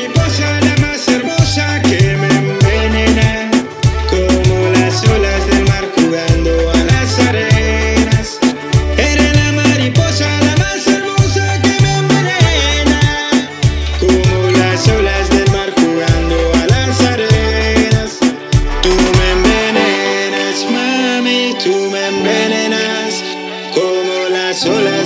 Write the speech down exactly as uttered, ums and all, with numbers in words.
mariposa, la más hermosa que me envenena, como las olas del mar jugando a las arenas. Eres la mariposa, la más hermosa que me envenena, como las olas del mar jugando a las arenas. Tú me envenenas, mami, tú me envenenas, como las olas